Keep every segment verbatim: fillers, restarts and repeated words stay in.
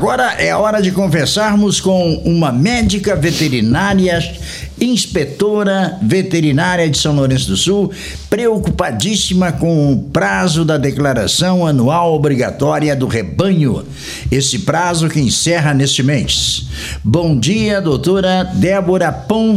Agora é a hora de conversarmos com uma médica veterinária, inspetora veterinária de São Lourenço do Sul, preocupadíssima com o prazo da declaração anual obrigatória do rebanho. Esse prazo que encerra neste mês. Bom dia, doutora Débora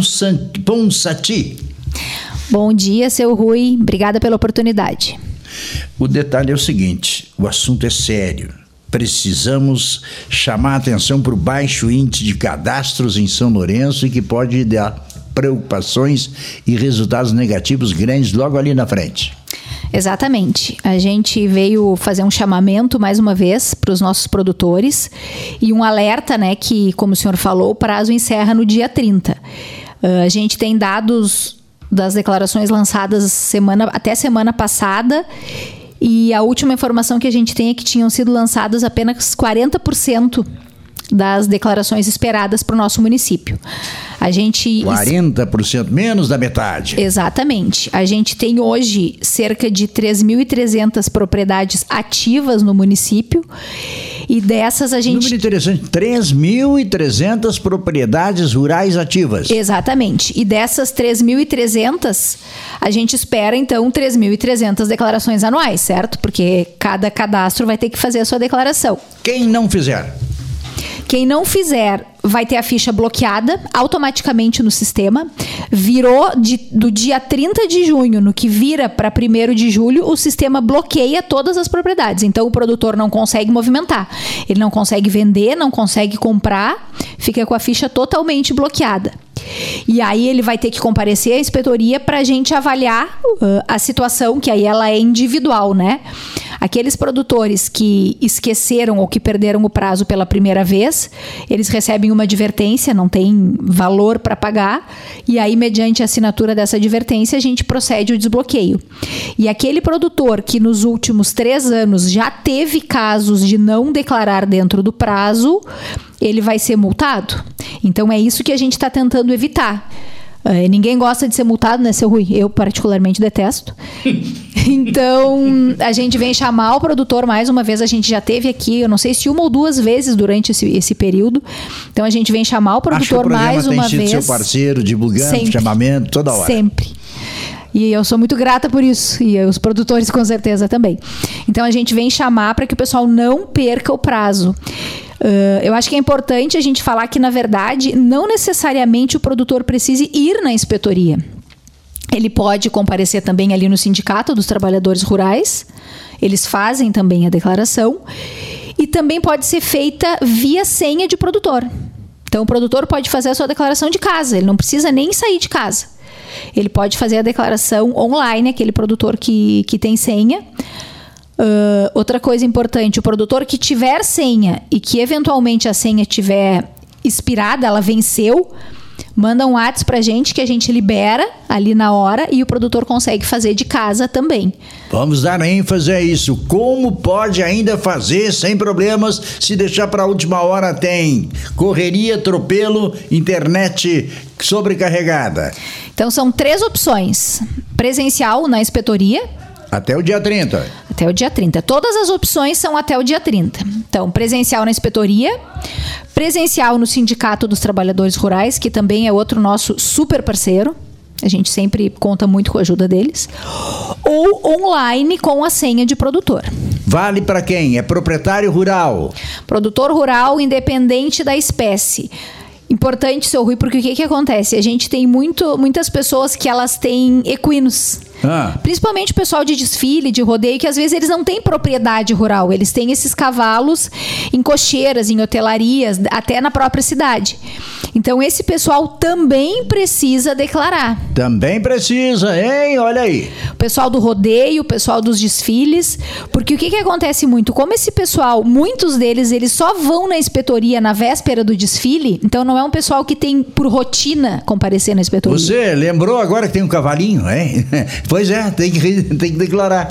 Ponsati. Bom dia, seu Rui. Obrigada pela oportunidade. O detalhe é o seguinte, o assunto é sério. Precisamos chamar a atenção para o baixo índice de cadastros em São Lourenço e que pode dar preocupações e resultados negativos grandes logo ali na frente. Exatamente. A gente veio fazer um chamamento mais uma vez para os nossos produtores e um alerta, né, que, como o senhor falou, o prazo encerra no dia trinta. Uh, a gente tem dados das declarações lançadas semana, até semana passada. E a última informação que a gente tem é que tinham sido lançadas apenas quarenta por cento das declarações esperadas para o nosso município. A gente... quarenta por cento, menos da metade. Exatamente. A gente tem hoje cerca de três mil e trezentas propriedades ativas no município e dessas a gente... Número interessante, três mil e trezentas propriedades rurais ativas. Exatamente. E dessas três mil e trezentas, a gente espera então três mil e trezentas declarações anuais, certo? Porque cada cadastro vai ter que fazer a sua declaração. Quem não fizer? Quem não fizer vai ter a ficha bloqueada automaticamente no sistema. Virou de, do dia trinta de junho, no que vira para primeiro de julho, o sistema bloqueia todas as propriedades. Então o produtor não consegue movimentar. Ele não consegue vender, não consegue comprar, fica com a ficha totalmente bloqueada. E aí ele vai ter que comparecer à inspetoria para a gente avaliar uh, a situação, que aí ela é individual, né? Aqueles produtores que esqueceram ou que perderam o prazo pela primeira vez, eles recebem uma advertência, não tem valor para pagar, e aí, mediante a assinatura dessa advertência, a gente procede o desbloqueio. E aquele produtor que nos últimos três anos já teve casos de não declarar dentro do prazo, ele vai ser multado. Então é isso que a gente está tentando evitar. Uh, ninguém gosta de ser multado, né, seu Rui? Eu particularmente detesto. Então, a gente vem chamar o produtor mais uma vez. A gente já teve aqui, eu não sei se uma ou duas vezes durante esse, esse período. Então, a gente vem chamar o produtor o mais uma vez. Tem sido seu parceiro, divulgando, sempre, chamamento, toda hora. Sempre. E eu sou muito grata por isso. E os produtores, com certeza, também. Então, a gente vem chamar para que o pessoal não perca o prazo. Uh, eu acho que é importante a gente falar que, na verdade, não necessariamente o produtor precise ir na inspetoria. Ele pode comparecer também ali no Sindicato dos Trabalhadores Rurais. Eles fazem também a declaração. E também pode ser feita via senha de produtor. Então, o produtor pode fazer a sua declaração de casa. Ele não precisa nem sair de casa. Ele pode fazer a declaração online, aquele produtor que, que tem senha. Uh, outra coisa importante, o produtor que tiver senha e que eventualmente a senha tiver expirada, ela venceu, manda um WhatsApp pra gente que a gente libera ali na hora e o produtor consegue fazer de casa também. Vamos dar ênfase a isso. Como pode ainda fazer sem problemas? Se deixar para a última hora tem correria, atropelo, internet sobrecarregada. Então são três opções. Presencial na inspetoria. Até o dia trinta. Até o dia trinta. Todas as opções são até o dia trinta. Então, presencial na inspetoria, presencial no Sindicato dos Trabalhadores Rurais, que também é outro nosso super parceiro. A gente sempre conta muito com a ajuda deles. Ou online com a senha de produtor. Vale para quem? É proprietário rural. Produtor rural, independente da espécie. Importante, seu Rui, porque o que que acontece? A gente tem muito, muitas pessoas que elas têm equinos. Ah. Principalmente o pessoal de desfile, de rodeio, que às vezes eles não têm propriedade rural. Eles têm esses cavalos em cocheiras, em hotelarias, até na própria cidade. Então, esse pessoal também precisa declarar. Também precisa, hein? Olha aí. O pessoal do rodeio, o pessoal dos desfiles. Porque o que que acontece muito? Como esse pessoal, muitos deles, eles só vão na inspetoria na véspera do desfile, então não é um pessoal que tem por rotina comparecer na inspetoria. Você lembrou agora que tem um cavalinho, hein? Pois é, tem que, tem que declarar.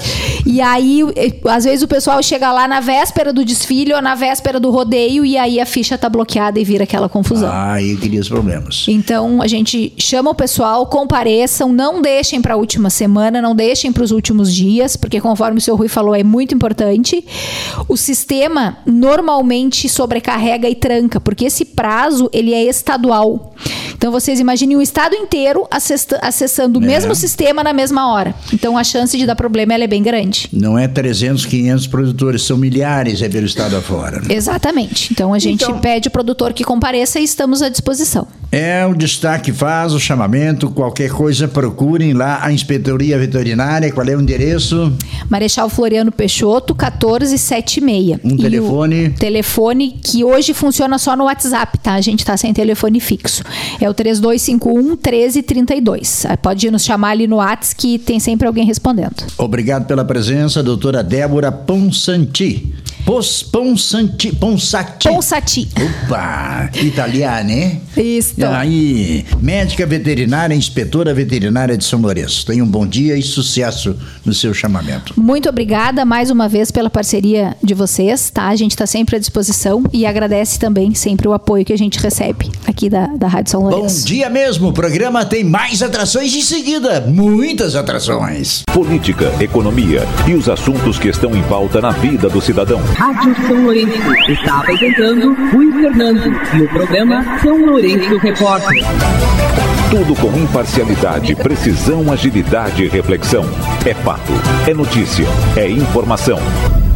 E aí, às vezes o pessoal chega lá na véspera do desfile ou na véspera do rodeio e aí a ficha tá bloqueada e vira aquela confusão. Ah, aí cria os problemas. Então, a gente chama o pessoal, compareçam, não deixem para a última semana, não deixem para os últimos dias, porque conforme o senhor Rui falou, é muito importante. O sistema normalmente sobrecarrega e tranca, porque esse prazo, ele é estadual. Então, vocês imaginem o estado inteiro acessando o é. mesmo sistema na mesma hora. Então, a chance de dar problema ela é bem grande. Não é trezentos, quinhentos produtores, são milhares é pelo estado afora. Né? Exatamente. Então, a gente então, pede o produtor que compareça e estamos à disposição. É, o destaque faz, o chamamento, qualquer coisa, procurem lá a Inspetoria Veterinária. Qual é o endereço? Marechal Floriano Peixoto, quatorze setenta e seis. Um e telefone? O telefone que hoje funciona só no WhatsApp, tá? A gente tá sem telefone fixo. É o três dois cinco um, um três três dois. Pode nos chamar ali no WhatsApp que tem sempre alguém respondendo. Obrigado pela presença, doutora Débora Ponsati. Pos, Ponsati, Ponsati. Ponsati. Opa, italiana, né? Isso. E aí, médica veterinária, inspetora veterinária de São Lourenço. Tenha um bom dia e sucesso no seu chamamento. Muito obrigada mais uma vez pela parceria de vocês, tá? A gente está sempre à disposição e agradece também sempre o apoio que a gente recebe aqui da, da Rádio São Lourenço. Bom dia mesmo, o programa tem mais atrações em seguida, muitas atrações. Política, economia e os assuntos que estão em pauta na vida do cidadão. Rádio São Lourenço está apresentando Rui Fernando e o programa São Lourenço Repórter. Tudo com imparcialidade, precisão, agilidade e reflexão. É fato, é notícia, é informação.